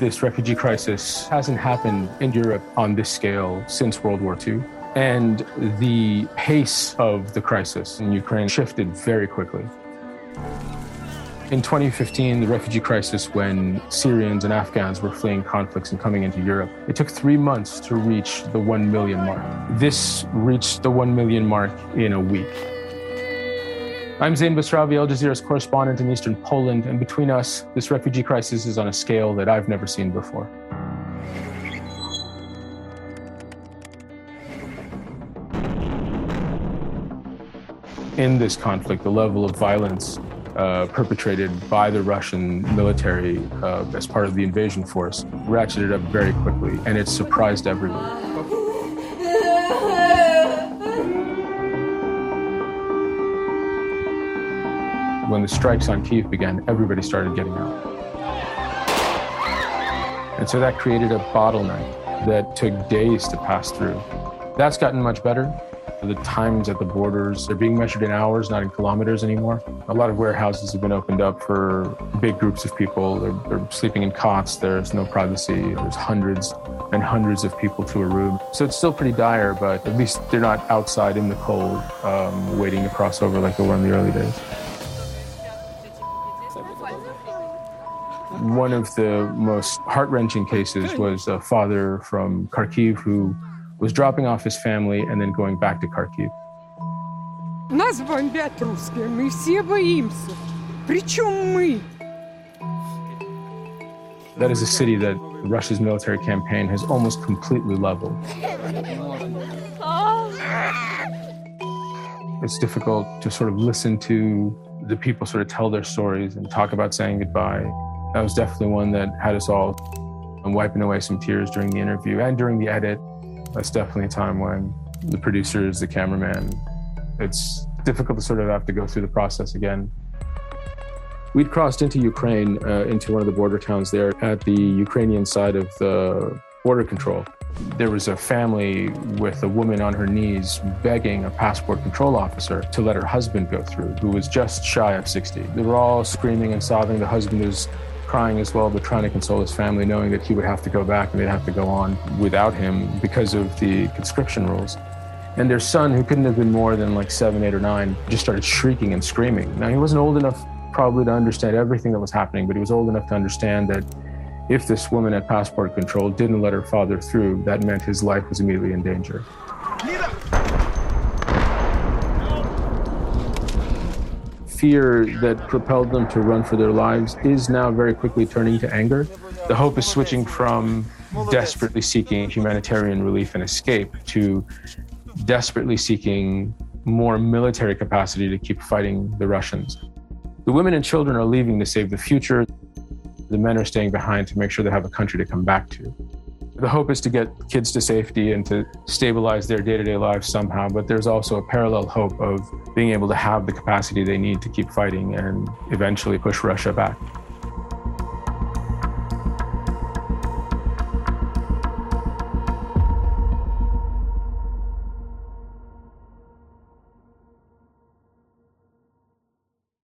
This refugee crisis hasn't happened in Europe on this scale since World War II. And the pace of the crisis in Ukraine shifted very quickly. In 2015, the refugee crisis, when Syrians and Afghans were fleeing conflicts and coming into Europe, it took 3 months to reach the 1 million mark. This reached the 1 million mark in a week. I'm Zain Basravi, Al Jazeera's correspondent in Eastern Poland, and between us, this refugee crisis is on a scale that I've never seen before. In this conflict, the level of violence perpetrated by the Russian military as part of the invasion force ratcheted up very quickly, and it surprised everyone. When the strikes on Kyiv began, everybody started getting out. And so that created a bottleneck that took days to pass through. That's gotten much better. The times at the borders are being measured in hours, not in kilometers anymore. A lot of warehouses have been opened up for big groups of people. They're sleeping in cots. There's no privacy. There's hundreds and hundreds of people to a room. So it's still pretty dire, but at least they're not outside in the cold, waiting to cross over like they were in the early days. One of the most heart-wrenching cases was a father from Kharkiv who was dropping off his family and then going back to Kharkiv. Нас бомбят русские, мы все боимся. Причем мы? That is a city that Russia's military campaign has almost completely leveled. It's difficult to sort of listen to the people sort of tell their stories and talk about saying goodbye. That was definitely one that had us all wiping away some tears during the interview and during the edit. That's definitely a time when the producers, the cameraman, it's difficult to sort of have to go through the process again. We'd crossed into Ukraine, into one of the border towns there at the Ukrainian side of the border control. There was a family with a woman on her knees begging a passport control officer to let her husband go through, who was just shy of 60. They were all screaming and sobbing. The husband was crying as well, but trying to console his family, knowing that he would have to go back and they'd have to go on without him because of the conscription rules. And their son, who couldn't have been more than like 7, 8, or 9, just started shrieking and screaming. Now, he wasn't old enough probably to understand everything that was happening, but he was old enough to understand that if this woman at passport control didn't let her father through, that meant his life was immediately in danger. Fear that propelled them to run for their lives is now very quickly turning to anger. The hope is switching from desperately seeking humanitarian relief and escape to desperately seeking more military capacity to keep fighting the Russians. The women and children are leaving to save the future. The men are staying behind to make sure they have a country to come back to. The hope is to get kids to safety and to stabilize their day-to-day lives somehow, but there's also a parallel hope of being able to have the capacity they need to keep fighting and eventually push Russia back.